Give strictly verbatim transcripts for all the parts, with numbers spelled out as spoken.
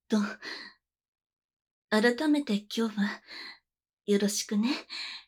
と、改めて今日は、よろしくね。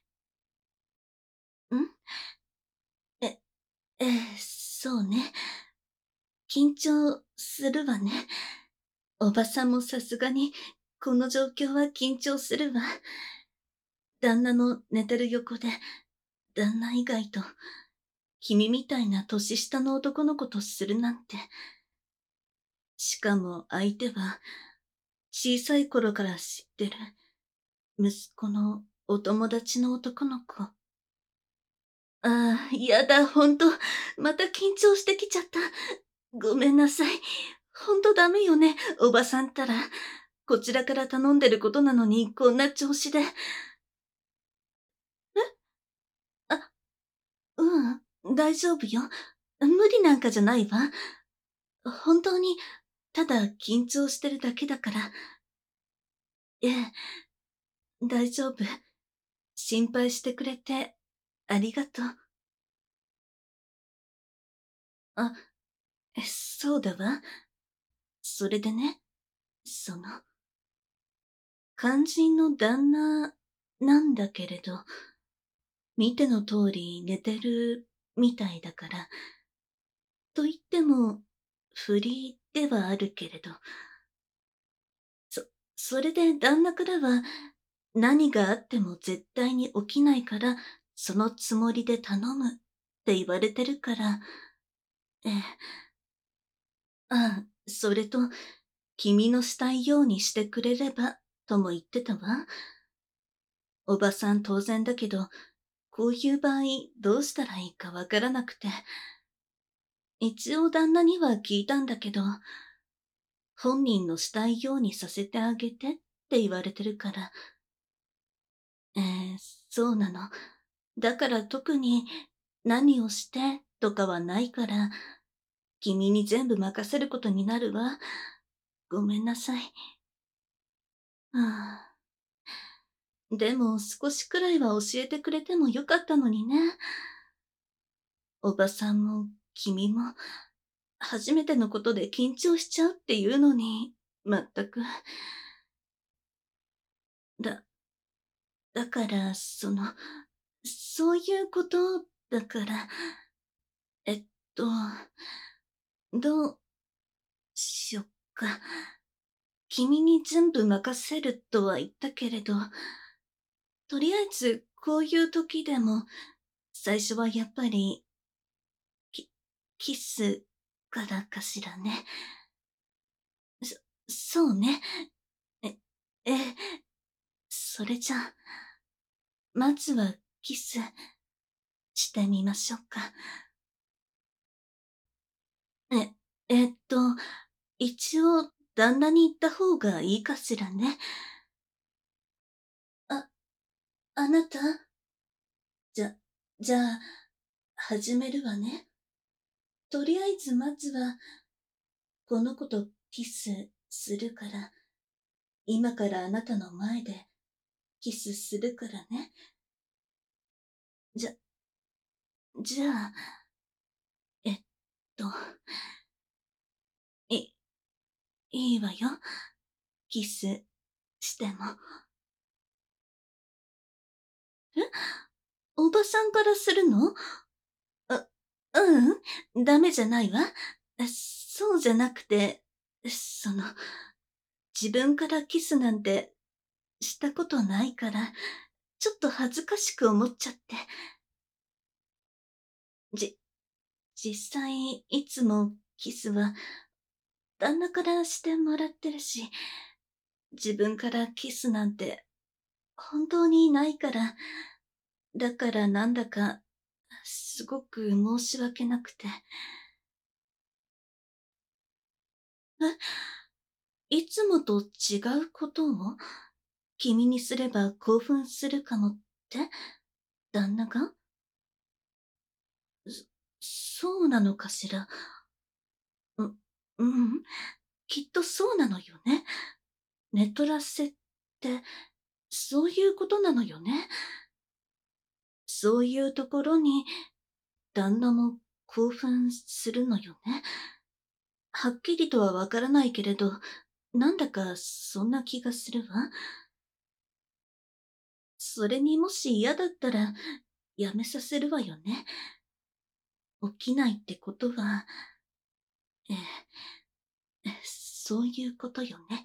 ん？え、ええ、そうね。緊張するわね。おばさんもさすがに、この状況は緊張するわ。旦那の寝てる横で、旦那以外と、君みたいな年下の男の子とするなんて。しかも相手は、小さい頃から知ってる、息子のお友達の男の子。ああ、やだ、ほんと。また緊張してきちゃった。ごめんなさい。ほんとダメよね、おばさんったら。こちらから頼んでることなのに、こんな調子で。え？あ、ううん、大丈夫よ。無理なんかじゃないわ。本当に、ただ緊張してるだけだから。ええ、大丈夫。心配してくれて、ありがとう。あ、え、そうだわ。それでね、その、肝心の旦那なんだけれど、見ての通り寝てるみたいだから。と言っても、不利ではあるけれど。そ、それで旦那からは、何があっても絶対に起きないから、そのつもりで頼むって言われてるから。ええ。ああ、それと、君のしたいようにしてくれれば、とも言ってたわ。おばさん当然だけど、こういう場合どうしたらいいかわからなくて。一応旦那には聞いたんだけど、本人のしたいようにさせてあげてって言われてるから。ええ、そうなの。だから特に何をしてとかはないから、君に全部任せることになるわ。ごめんなさい。はあ。でも少しくらいは教えてくれてもよかったのにね。おばさんも君も、初めてのことで緊張しちゃうっていうのに、まったく。だ、だから、その、そういうことだから、えっと、どうしよっか。君に全部任せるとは言ったけれど、とりあえずこういう時でも、最初はやっぱり、キ、キスからかしらね。そ、そうね。え、え、それじゃあ、まずはキスしてみましょうか。え、えっと、一応旦那に言った方がいいかしらね。あ、あなたじゃ、じゃあ、始めるわね。とりあえずまずは、この子とキスするから、今からあなたの前でキスするからね。じゃ、じゃあ、えっと、い、いいわよ。キスしても。え？おばさんからするの？あ、ううん、ダメじゃないわ。そうじゃなくて、その、自分からキスなんてしたことないから、ちょっと恥ずかしく思っちゃって。じ、実際、いつもキスは旦那からしてもらってるし、自分からキスなんて本当にないから、だからなんだか、すごく申し訳なくて。え、いつもと違うことを君にすれば興奮するかもって、旦那が？そ、そうなのかしら。う、うん、きっとそうなのよね。寝取らせって、そういうことなのよね。そういうところに、旦那も興奮するのよね。はっきりとはわからないけれど、 なんだかそんな気がするわ。それにもし嫌だったら、やめさせるわよね。起きないってことは、ええ、そういうことよね。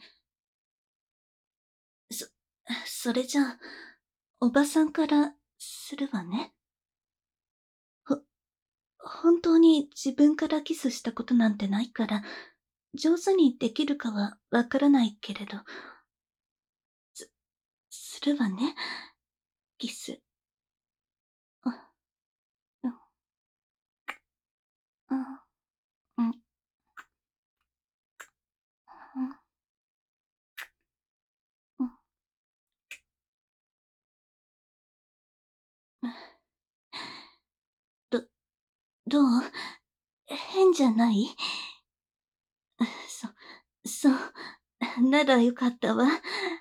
そ、それじゃあ、おばさんからするわね。ほ、本当に自分からキスしたことなんてないから、上手にできるかはわからないけれど、す、するわね。キス。うん、うん、うん、うん、うん、うん。ど、どう変じゃない？そ、そう、ならよかったわ。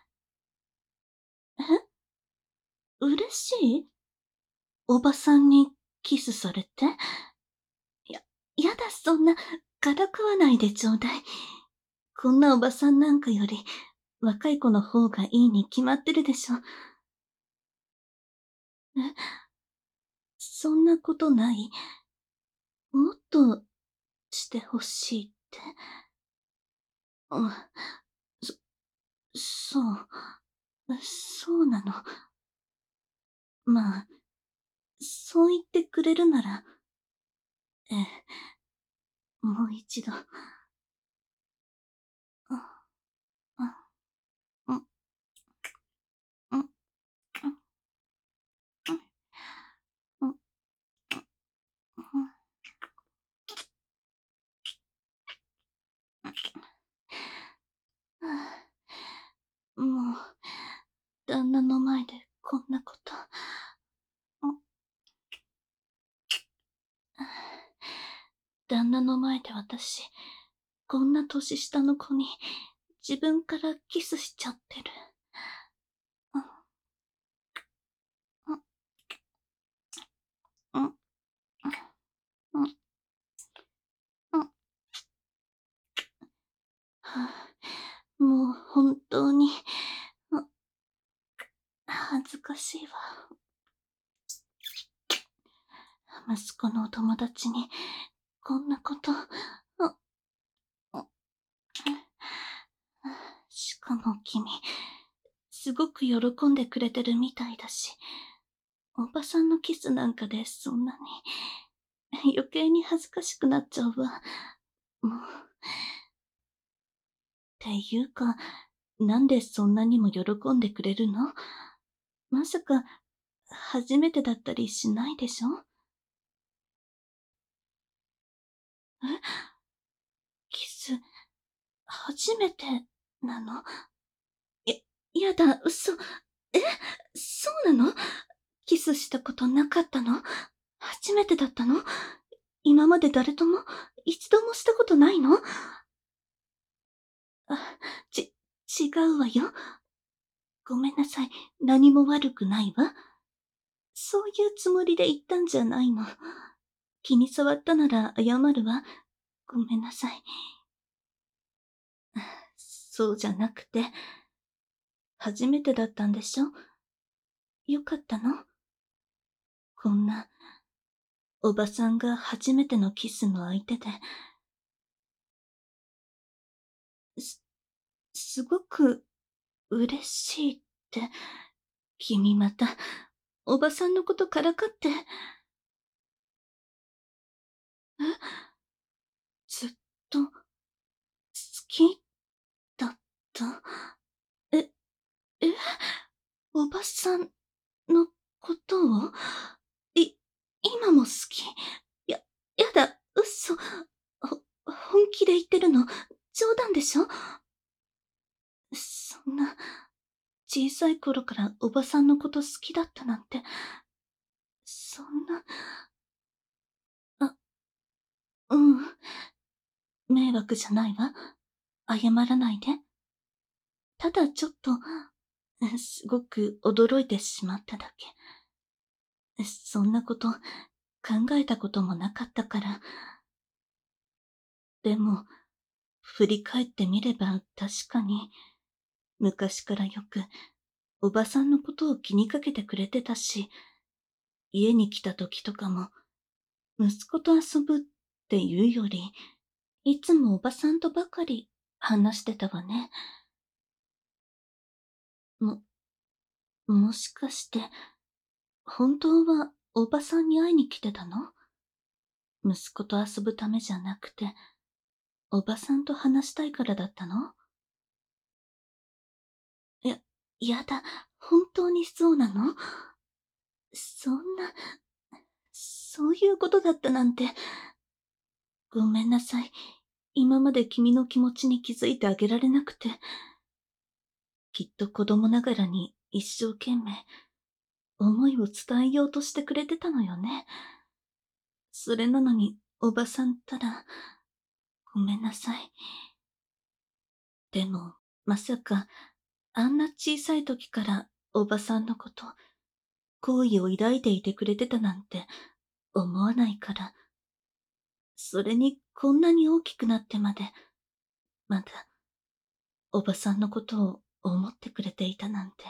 え、嬉しい？おばさんにキスされて？や、やだ、そんな、からかわないでちょうだい。こんなおばさんなんかより、若い子の方がいいに決まってるでしょ。え、そんなことない？もっとしてほしいって。うん、そ、そう、そうなの。まあ、そう言ってくれるなら、ええ、もう一度。あ、あ、うん、うん、うん、うん、うん、うん、もう、旦那の前でこんなこと。うん、旦那の前で私、こんな年下の子に自分からキスしちゃってる。うん、うん、うん、うん、うん。はあ、もう本当に、あ、恥ずかしいわ。息子のお友達に、こんなこと、あ、あ、しかも君、すごく喜んでくれてるみたいだし、おばさんのキスなんかでそんなに、余計に恥ずかしくなっちゃうわ。もう。っていうか、なんでそんなにも喜んでくれるの？まさか、初めてだったりしないでしょ？え？キス、初めてなの？や、やだ、嘘。え？そうなの？キスしたことなかったの？初めてだったの？今まで誰とも一度もしたことないの？あ、ち、違うわよ。ごめんなさい。何も悪くないわ。そういうつもりで言ったんじゃないの。気に障ったなら謝るわ。ごめんなさい。そうじゃなくて、初めてだったんでしょ？よかったの？こんな、おばさんが初めてのキスの相手で、す、すごく嬉しいって、君また、おばさんのことからかって、え、ずっと、好きだった？え、え、おばさんのことを、い、今も好き？や、やだ、嘘。ほ、本気で言ってるの？冗談でしょ？そんな、小さい頃からおばさんのこと好きだったなんて、そんな、あ、うん、迷惑じゃないわ。謝らないで。ただちょっと、すごく驚いてしまっただけ。そんなこと考えたこともなかったから。でも、 振り返ってみれば確かに、昔からよくおばさんのことを気にかけてくれてたし、家に来た時とかも、息子と遊ぶっていうより、いつもおばさんとばかり話してたわね。も、もしかして、本当はおばさんに会いに来てたの？息子と遊ぶためじゃなくて、おばさんと話したいからだったの？や、やだ、本当にそうなの？そんな、そういうことだったなんて。ごめんなさい。今まで君の気持ちに気づいてあげられなくて。きっと子供ながらに一生懸命、思いを伝えようとしてくれてたのよね。それなのに、おばさんったら、ごめんなさい。でも、まさか、あんな小さい時からおばさんのこと、好意を抱いていてくれてたなんて思わないから。それにこんなに大きくなってまで、まだ、おばさんのことを思ってくれていたなんて。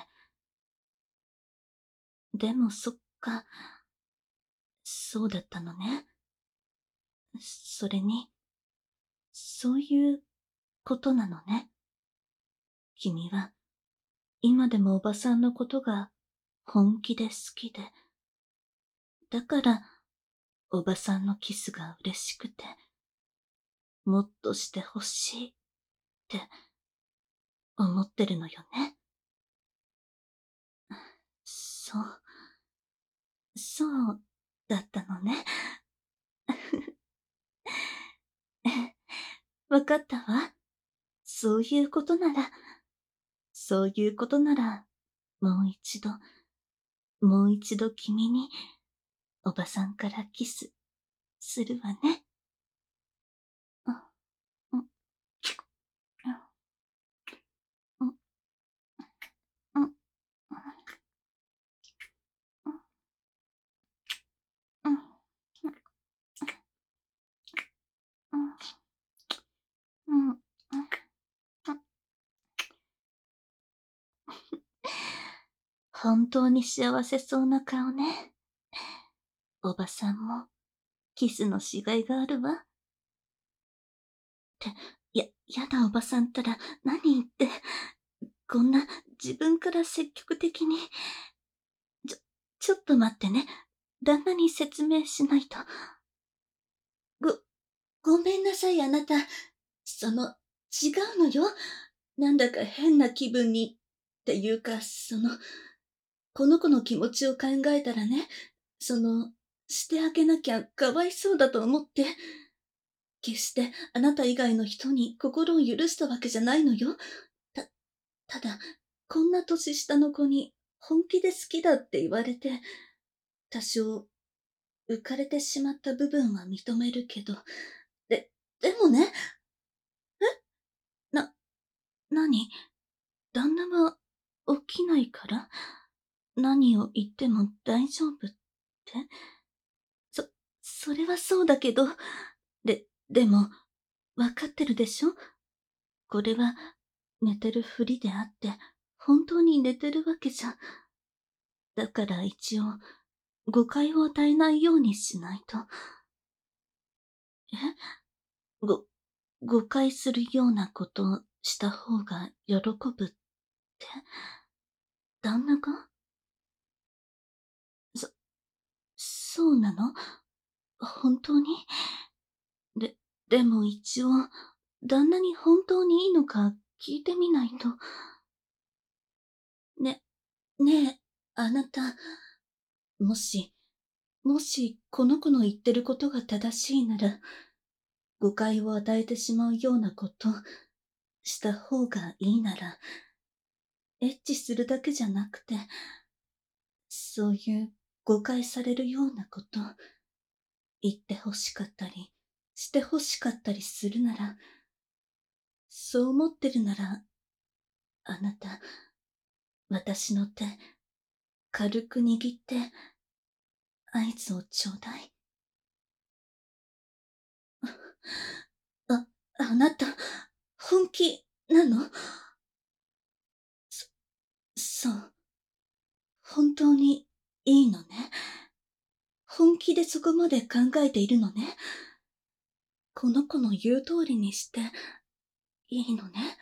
でもそっか、そうだったのね。それに、そういうことなのね。君は、今でもおばさんのことが本気で好きで、だから、おばさんのキスが嬉しくて、もっとしてほしいって思ってるのよね。そう、そうだったのね。わかったわ。そういうことなら、そういうことなら、もう一度、もう一度君に、おばさんからキス、するわね。あ、うん、うん、うん、うん、うん、うん、うん、うん。本当に幸せそうな顔ね。おばさんも、キスのしがいがあるわ。って、や、やだおばさんったら、何言って、こんな自分から積極的に。ちょ、ちょっと待ってね。旦那に説明しないと。ご、ごめんなさいあなた。その、違うのよ。なんだか変な気分に。っていうか、その、この子の気持ちを考えたらね、その、してあげなきゃかわいそうだと思って。決してあなた以外の人に心を許したわけじゃないのよ。た、ただ、こんな年下の子に本気で好きだって言われて、多少浮かれてしまった部分は認めるけど、で、でもね、な、なに、旦那が起きないから何を言っても大丈夫って？そ、それはそうだけど、で、でも、わかってるでしょ？これは、寝てるふりであって、本当に寝てるわけじゃ。だから一応、誤解を与えないようにしないと。え？ご、誤解するようなことした方が喜ぶって？旦那が？そ、そうなの？本当に？で、でも一応、旦那に本当にいいのか聞いてみないと。ね、ねえ、あなた、もし、もしこの子の言ってることが正しいなら、誤解を与えてしまうようなことした方がいいなら、エッチするだけじゃなくて、そういう誤解されるようなこと言って欲しかったり、して欲しかったりするなら、そう思ってるなら、あなた、私の手、軽く握って、合図をちょうだい。あ、 あなた、本気なの？そ、そう。本当にいいのね。本気でそこまで考えているのね。この子の言う通りにしていいのね。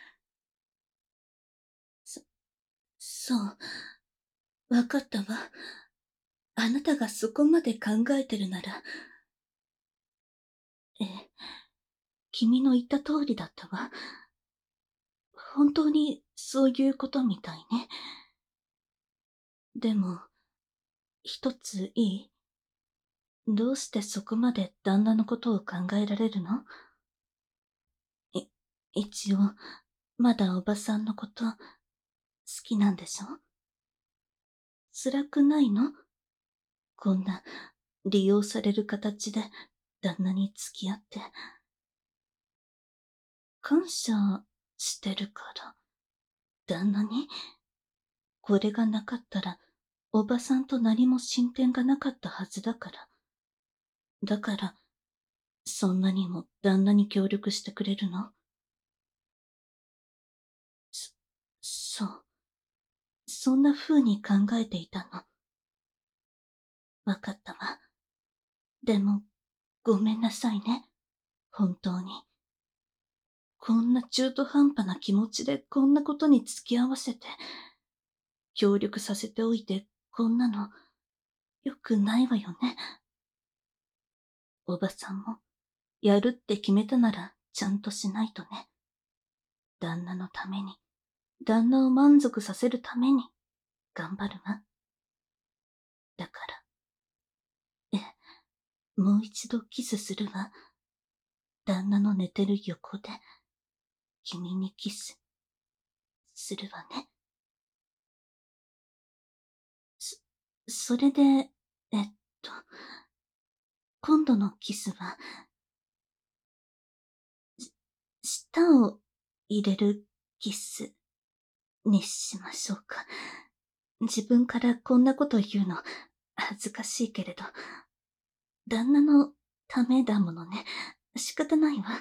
そ、そう。わかったわ。あなたがそこまで考えてるなら、ええ、君の言った通りだったわ。本当にそういうことみたいね。でも、一ついい？どうしてそこまで旦那のことを考えられるの？い、一応、まだおばさんのこと好きなんでしょ？辛くないの？こんな利用される形で旦那に付き合って。感謝してるから、旦那に？これがなかったら、おばさんと何も進展がなかったはずだから。だから、そんなにも旦那に協力してくれるの？そ、そう。そんな風に考えていたの。わかったわ。でも、ごめんなさいね。本当に。こんな中途半端な気持ちでこんなことに付き合わせて、協力させておいてこんなの、良くないわよね。おばさんも、やるって決めたならちゃんとしないとね。旦那のために、旦那を満足させるために、頑張るわ。だから、え、もう一度キスするわ。旦那の寝てる横で、君にキス、するわね。そ、それで、えっと、今度のキスは、し舌を入れるキスにしましょうか。自分からこんなこと言うの恥ずかしいけれど、旦那のためだものね。仕方ないわ。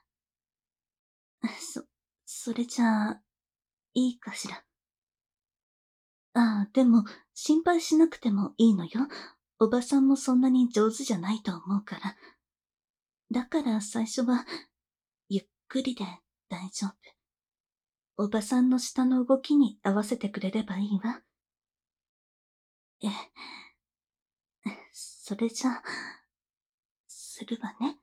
そ、それじゃあ、いいかしら。ああ、でも、心配しなくてもいいのよ。おばさんもそんなに上手じゃないと思うから。だから最初は、ゆっくりで大丈夫。おばさんの舌の動きに合わせてくれればいいわ。え、それじゃあ、するわね。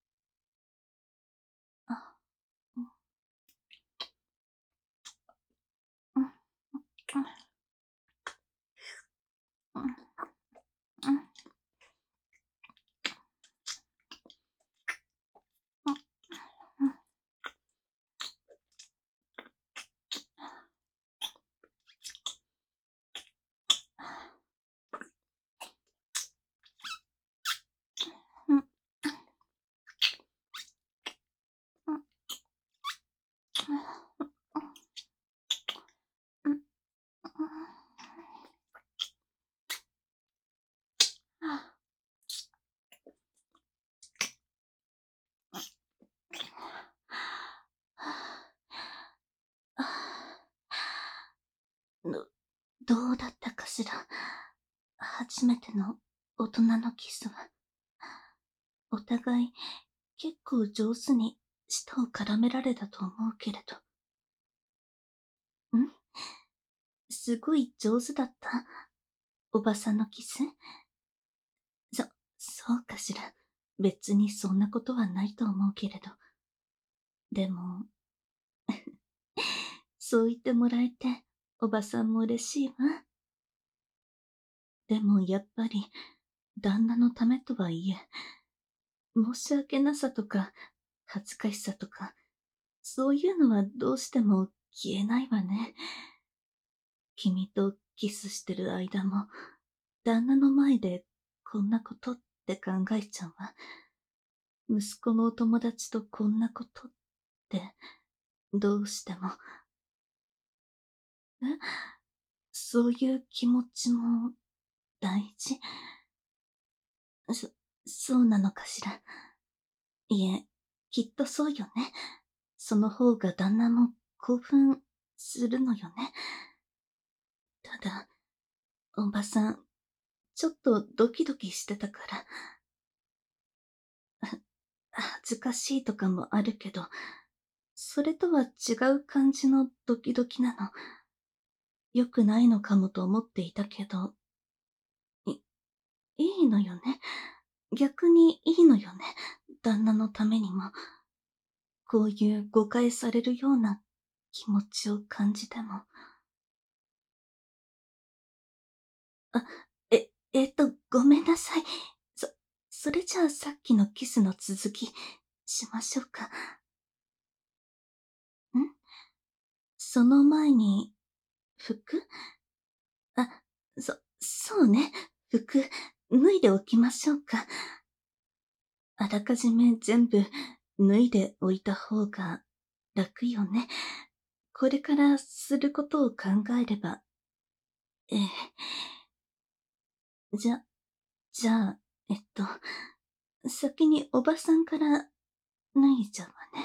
あ、うん、うん、うん、うん、うん、うん、うん、うん、うん、ど、どうだったかしら。初めての大人のキスは。お互い結構上手に舌を絡められたと思うけれど。ん？すごい上手だった？おばさんのキス？そ、そうかしら。別にそんなことはないと思うけれど。でも、そう言ってもらえて、おばさんも嬉しいわ。でもやっぱり、旦那のためとはいえ、申し訳なさとか、恥ずかしさとか、そういうのはどうしても消えないわね。君とキスしてる間も、旦那の前でこんなことって考えちゃうわ。息子のお友達とこんなことって、どうしても。え？そういう気持ちも大事？そ、そうなのかしら。いえ、 きっとそうよね。その方が旦那も興奮するのよね。ただ、おばさん、ちょっとドキドキしてたから、恥ずかしいとかもあるけど、それとは違う感じのドキドキなの。良くないのかもと思っていたけど、い、いいのよね。逆にいいのよね。旦那のためにも。こういう誤解されるような気持ちを感じても。あ、え、えっと、ごめんなさい。そ、それじゃあさっきのキスの続き、しましょうか。んその前に、服あ、そ、そうね。服、脱いでおきましょうか。あらかじめ全部脱いでおいた方が楽よね。これからすることを考えれば、ええ。じゃ、じゃあ、えっと、先におばさんから脱いじゃうわね。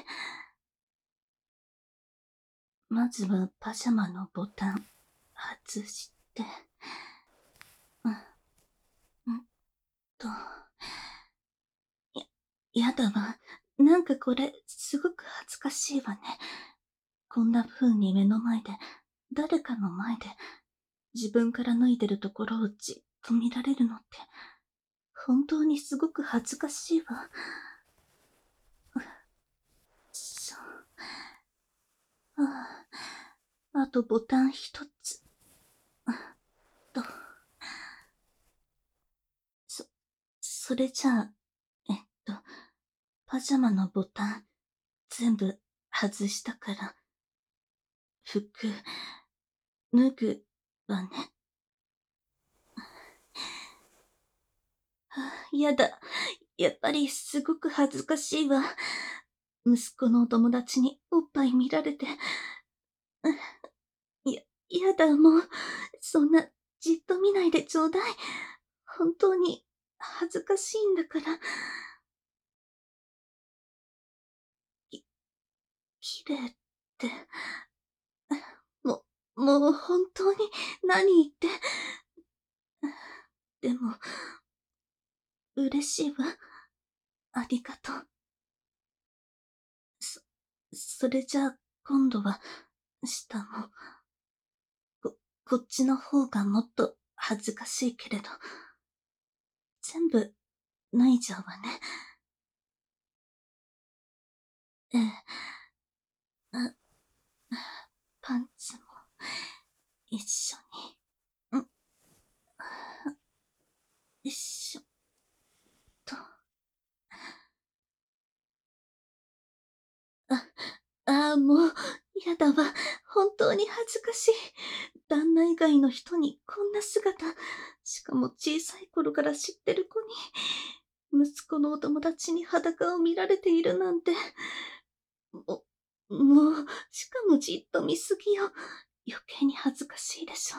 まずはパジャマのボタン外して、うん、うんと、や、やだわ。なんかこれ、すごく恥ずかしいわね。こんな風に目の前で、誰かの前で、自分から脱いでるところをじっと見られるのって、本当にすごく恥ずかしいわ。そう。ああ、あとボタン一つ。と、そ、それじゃあ、えっと、パジャマのボタン、全部外したから、服、脱ぐわね。はあ、やだ。やっぱりすごく恥ずかしいわ。息子のお友達におっぱい見られて。や、やだもう。そんな、じっと見ないでちょうだい。本当に、恥ずかしいんだから。き、綺麗って。も、もう本当に、何言って。でも、嬉しいわ。ありがとう。そ、それじゃあ、今度は、下も、こ、こっちの方がもっと恥ずかしいけれど、全部脱いじゃうわね。ええ、あ、パンツも、一緒に。ん、一緒、と。あ、ああ、もう、やだわ。本当に恥ずかしい。旦那以外の人にこんな姿。しかも小さい頃から知ってる子に、息子のお友達に裸を見られているなんて。も、もう、しかもじっと見すぎよ。余計に恥ずかしいでしょ。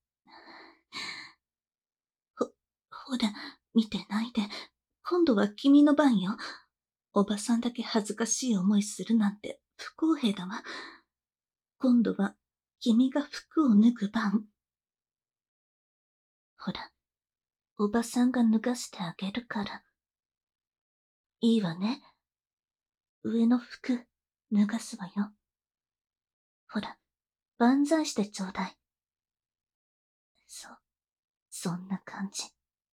ほ、ほら、見てないで。今度は君の番よ。おばさんだけ恥ずかしい思いするなんて不公平だわ。今度は君が服を脱ぐ番。ほら、おばさんが脱がしてあげるから。いいわね。上の服、脱がすわよ。ほら、万歳してちょうだい。そう、そんな感じ。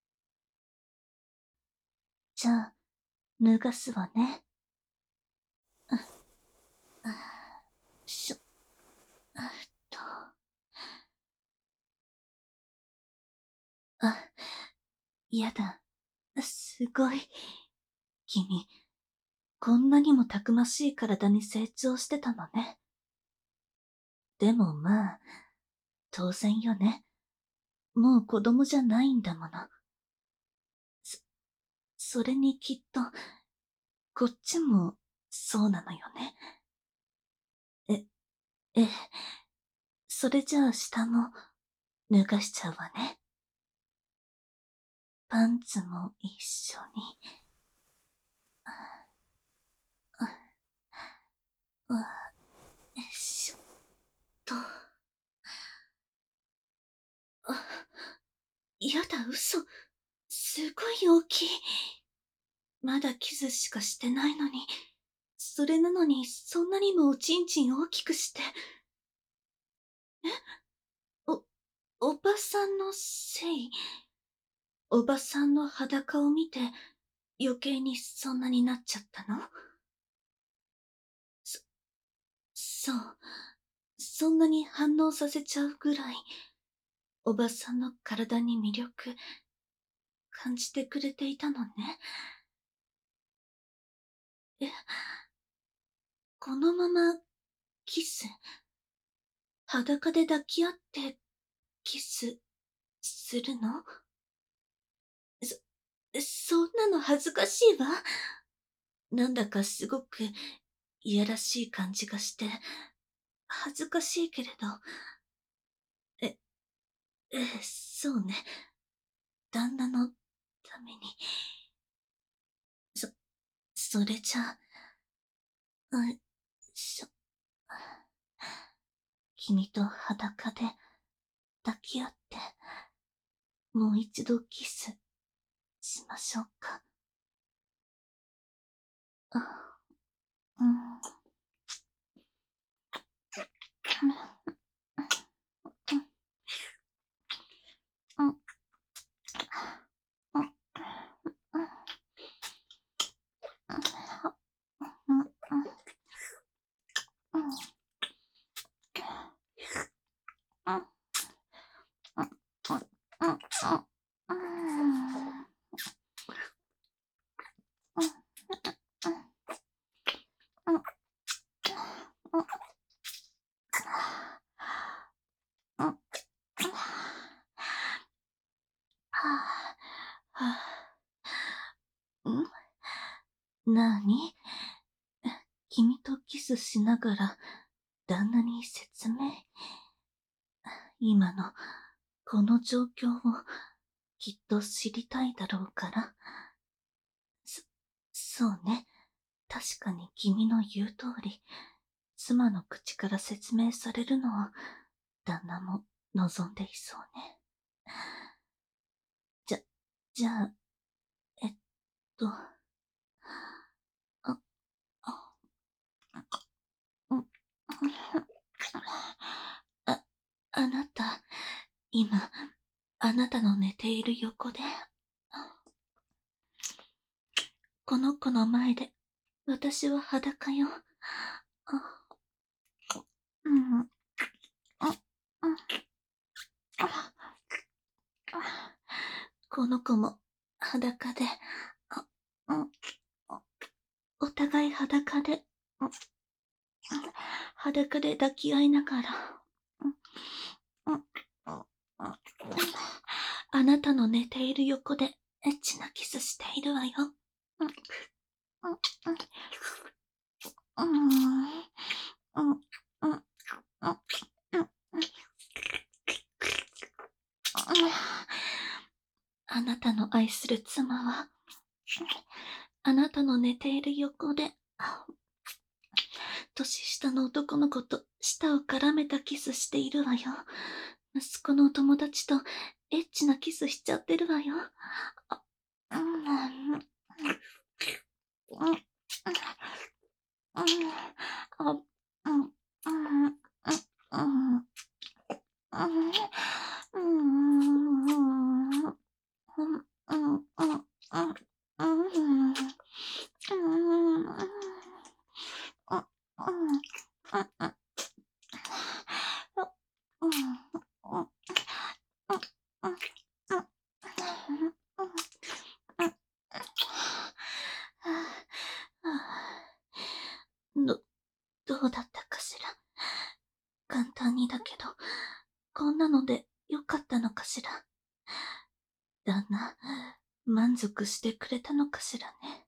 じゃあ、脱がすわね。うん、あ、しょ、あっと。あ、やだ。すごい。君、こんなにもたくましい体に成長してたのね。でもまあ、当然よね。もう子供じゃないんだもの。そ、それにきっと、こっちも、そうなのよね。え、ええ。それじゃあ下も、脱がしちゃうわね。パンツも一緒に。あ、 あ、よいしょっと。あ、やだ、嘘。すごい大きい。まだキスしかしてないのに、それなのにそんなにもおちんちん大きくして。え、お、おばさんのせい？おばさんの裸を見て余計にそんなになっちゃったの？そ、そう。そんなに反応させちゃうぐらい、おばさんの体に魅力感じてくれていたのね。え、このままキス、裸で抱き合ってキスするの？そ、そんなの恥ずかしいわ。なんだかすごくいやらしい感じがして、恥ずかしいけれど。え、え、そうね。旦那のために。そ、それじゃあ、あ、しょ、君と裸で抱き合って、もう一度キスしましょうか。あ、うん。うん。うん。うん。うん。うん。ん？なに？君とキスしながら旦那に説明？今のこの状況をきっと知りたいだろうから。そ、そうね。確かに君の言う通り、妻の口から説明されるのを旦那も望んでいそうね。じゃ、じゃあ、えっと、あ、あ、うん、あ、あなた、今、あなたの寝ている横で、この子の前で、私は裸よ。あ、うん、あ、うん、あ、この子も裸で、あ、うん、お互い裸で、うん、裸で抱き合いながら、うん、うん、あなたの寝ている横でエッチなキスしているわよ。うん、うん、うん、うん、うん、うん、あなたの愛する妻は、あなたの寝ている横で、年下の男の子と舌を絡めたキスしているわよ。息子のお友達とエッチなキスしちゃってるわよ。あ、うん、うん、うん、うん、あ、うん、うん、うん、うん、うん、うん、うん、うん、うん、うん、うん、ど、どうだったかしら。簡単にだけど、こんなのでよかったのかしら。旦那、満足してくれたのかしらね。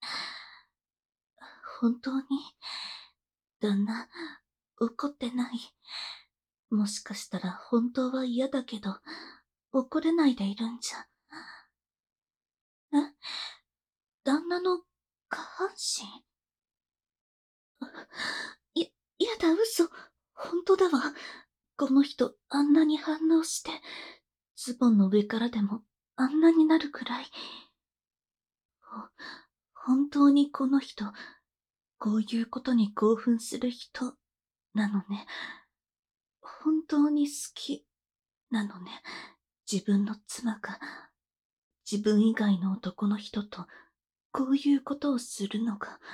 本当に、旦那、怒ってない？もしかしたら本当は嫌だけど、怒れないでいるんじゃ。え？旦那の下半身？ やだ、嘘。ほんとだわ。この人、あんなに反応して、ズボンの上からでも、あんなになるくらい。ほ、本当にこの人、こういうことに興奮する人、なのね。本当に好き、なのね。自分の妻が、自分以外の男の人と、こういうことをするのが。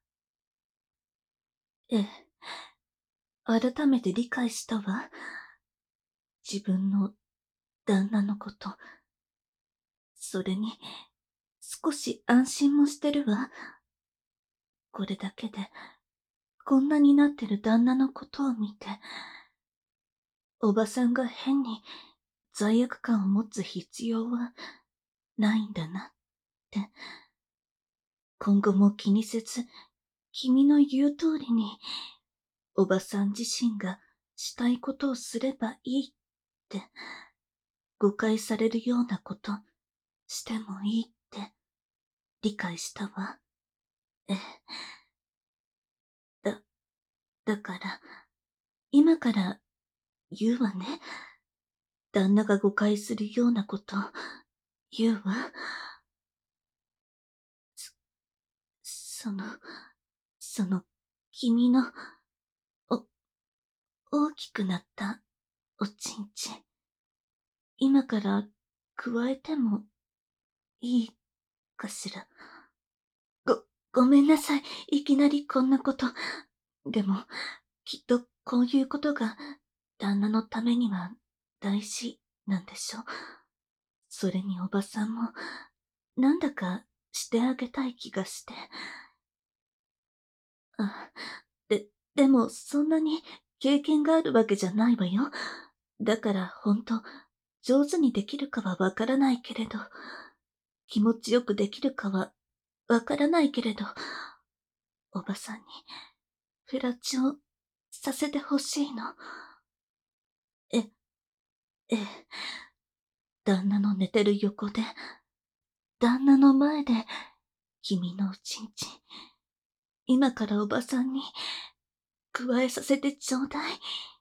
ええ。改めて理解したわ。自分の旦那のこと。それに、少し安心もしてるわ。これだけで、こんなになってる旦那のことを見て、おばさんが変に罪悪感を持つ必要はないんだなって。今後も気にせず、君の言う通りに、おばさん自身がしたいことをすればいいって、誤解されるようなことしてもいいって理解したわ。ええ。だ、だから、今から言うわね。旦那が誤解するようなこと言うわ。そ、その、その、君の、お、大きくなったおちんちん。今から加えてもいいかしら。ご、ごめんなさい。いきなりこんなこと。でも、きっとこういうことが旦那のためには大事なんでしょ。それにおばさんも、なんだかしてあげたい気がして。あ、で、でもそんなに経験があるわけじゃないわよ。だからほんと、上手にできるかはわからないけれど、気持ちよくできるかはわからないけれど、おばさんにフェラチオさせてほしいの。え、ええ、旦那の寝てる横で、旦那の前で、君のおちんちん、今からおばさんに加えさせてちょうだい。